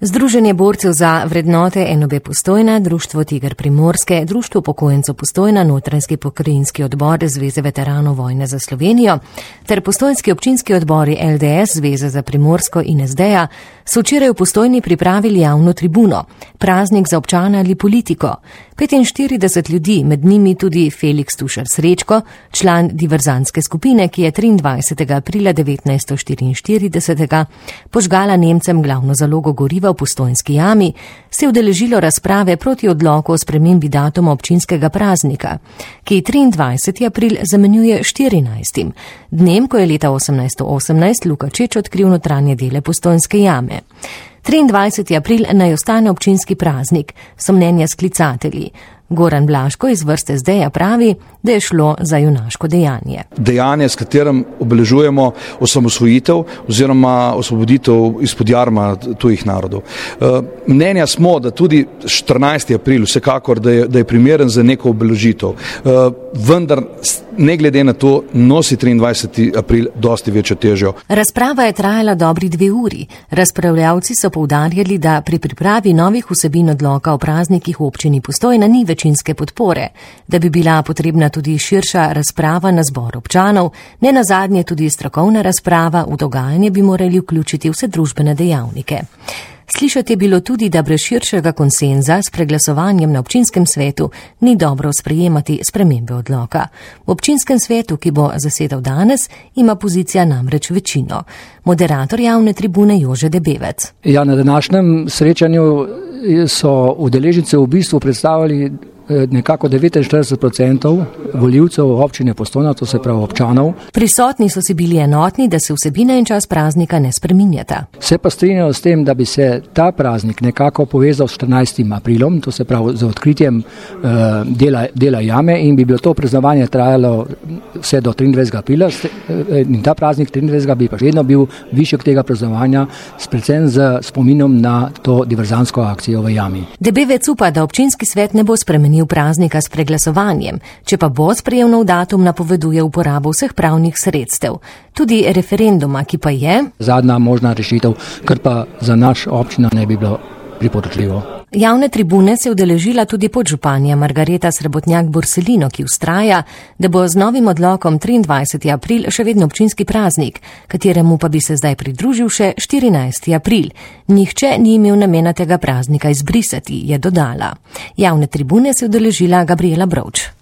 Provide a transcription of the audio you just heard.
Združenje borcev za vrednote NOB Postojna, Društvo Tiger Primorske, Društvo upokojencev Postojna, Notranjski pokrajinski odbor Zveze veteranov vojne za Slovenijo ter postojnski občinski odbori LDS, Zveze za Primorsko in SD-ja so včeraj v Postojni pripravili javno tribuno, praznik za občana ali politiko. 45 ljudi, med njimi tudi Felix Tušar Srečko, član diverzantske skupine, ki je 23. aprila 1944 požgala Nemcem glavno zalogo goriva v Postojnski jami, se je udeležilo razprave proti odloku o spremembi datuma občinskega praznika, ki 23. april zamenjuje 14. dnem, ko je leta 1818 Luka Čeč odkril notranje dele Postojnske jame. 23. april naj ostane občinski praznik, so mnenja sklicatelji. Goran Blaško iz vrste SD-ja pravi, da je šlo za junaško dejanje. Dejanje, s katerim obeležujemo osamosvojitev oziroma osvoboditev izpod jarma tujih narodov. Mnenja smo, da tudi 14. april vsekakor, da je primeren za neko obeležitev. Vendar, ne glede na to, nosi 23. april dosti večjo težo. Razprava je trajala dobri 2 uri. Razpravljavci so poudarjali, da pri pripravi novih vsebin odloka o praznikih v občini Postojna ni večinske podpore, da bi bila potrebna tudi širša razprava na zbor občanov, ne nazadnje tudi strokovna razprava, v dogajanje bi morali vključiti vse družbene dejavnike. Slišati je bilo tudi, da brez širšega konsenza s preglasovanjem na občinskem svetu ni dobro sprejemati spremembe odloka. V občinskem svetu, ki bo zasedal danes, ima pozicija namreč večino. Moderator javne tribune Jože Debevec. Ja, na današnjem srečanju so udeleženci v bistvu predstavili nekako 49% volivcev občine Postojna, to se pravi občanov. Prisotni so si bili enotni, da se vsebina in čas praznika ne spreminjata. Se pa strinjajo s tem, da bi se ta praznik nekako povezal s 14. aprilom, to se pravi z odkritjem dela jame, in bi bilo to praznovanje trajalo vse do 23. aprila in ta praznik 23. bi pa še vedno bil višek tega praznovanja, predvsem z spominom na to diverzantsko akcijo v jami. Debevec upa, da občinski svet ne bo spremenil praznika s preglasovanjem, če pa bo sprejel nov datum, napoveduje uporabo vseh pravnih sredstev. Tudi referenduma, ki pa je zadnja možna rešitev, kar pa za naš občina ne bi bilo priporočljivo. Javne tribune se je udeležila tudi podžupanja Margareta Srebotnjak-Borselino, ki vztraja, da bo z novim odlokom 23. april še vedno občinski praznik, kateremu pa bi se zdaj pridružil še 14. april. Nihče ni imel namena tega praznika izbrisati, je dodala. Javne tribune se je udeležila Gabriela Brovč.